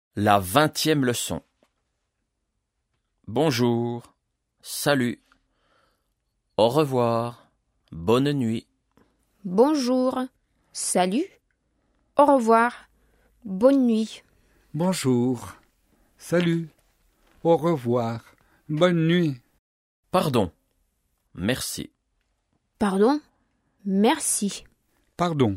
La 20e leçon. Bonjour, salut, au revoir, bonne nuit. Bonjour, salut, au revoir, bonne nuit. Bonjour, salut, au revoir, bonne nuit. Pardon, merci. Pardon, merci. Pardon,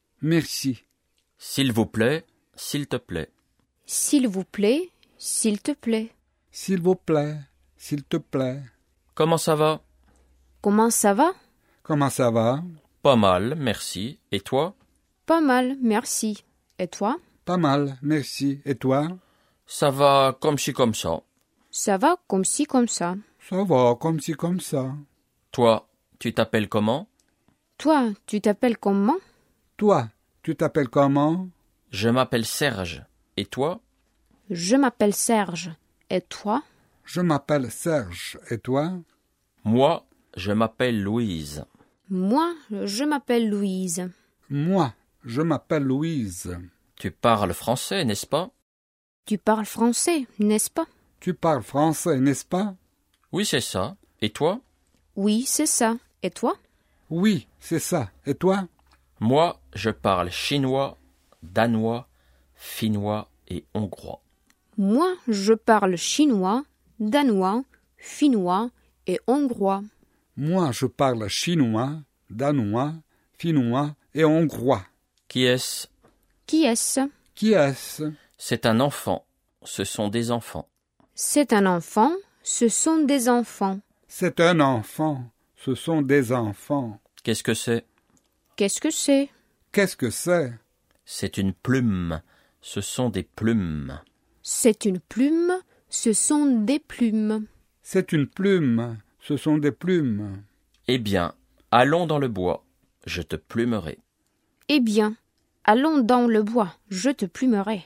merci. S'il vous plaît, s'il te plaît. S'il vous plaît, s'il te plaît. S'il vous plaît, s'il te plaît. Comment ça va? Comment ça va? Comment ça va? Pas mal, merci. Et toi? Pas mal, merci. Et toi? Pas mal, merci. Et toi? Ça va comme ci comme ça. Ça va comme ci comme ça. Ça va, comme ci, comme ça. Toi, tu t'appelles comment? Toi, tu t'appelles comment? Toi, tu t'appelles comment? Je m'appelle Serge. Et toi? Je m'appelle Serge. Et toi? Je m'appelle Serge. Et toi? Moi, je m'appelle Louise. Moi, je m'appelle Louise. Moi, je m'appelle Louise. Tu parles français, n'est-ce pas? Tu parles français, n'est-ce pas? Tu parles français, n'est-ce pas? Oui, c'est ça. Et toi? Oui, c'est ça. Et toi? Oui, c'est ça. Et toi? Moi, je parle chinois, danois, finnois et hongrois. Moi, je parle chinois, danois, finnois et hongrois. Moi, je parle chinois, danois, finnois et hongrois. Qui est-ce? Qui est-ce? Qui est-ce? C'est un enfant. Ce sont des enfants. C'est un enfant, ce sont des enfants. C'est un enfant. Ce sont des enfants. Qu'est-ce que c'est? Qu'est-ce que c'est? Qu'est-ce que c'est? C'est une plume. Ce sont des plumes. C'est une plume, ce sont des plumes. C'est une plume. Ce sont des plumes. Eh bien, allons dans le bois. Je te plumerai. Eh bien, allons dans le bois, je te plumerai.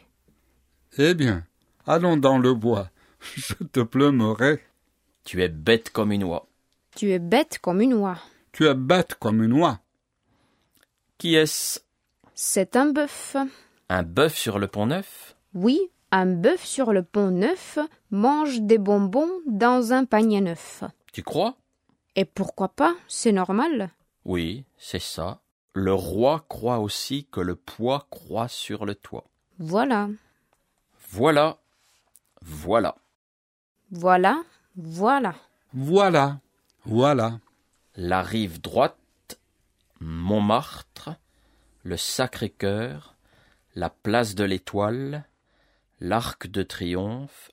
Eh bien, allons dans le bois. Je te plumerai. Tu es bête comme une oie. Tu es bête comme une oie. Tu es bête comme une oie. Qui est-ce? C'est un bœuf. Un bœuf sur le pont Neuf? Oui, un bœuf sur le pont Neuf mange des bonbons dans un panier neuf. Tu crois? Et pourquoi pas, c'est normal. Oui, c'est ça. Le roi croit aussi que le poids croît sur le toit. Voilà, Voilà, voilà. voilà, voilà. Voilà. Voilà. La rive droite, Montmartre, le Sacré-Cœur, la place de l'Étoile, l'Arc de Triomphe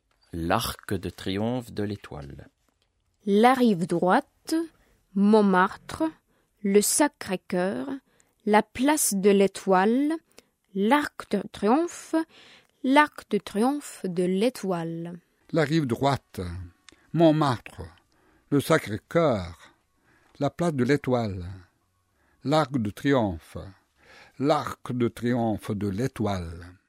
de l'Étoile. La rive droite, Montmartre, le Sacré-Cœur, la place de l'Étoile, l'Arc de Triomphe de l'Étoile. La rive droite. Montmartre. Le Sacré-Cœur. La place de l'Étoile. L'Arc de Triomphe. L'Arc de Triomphe de l'Étoile.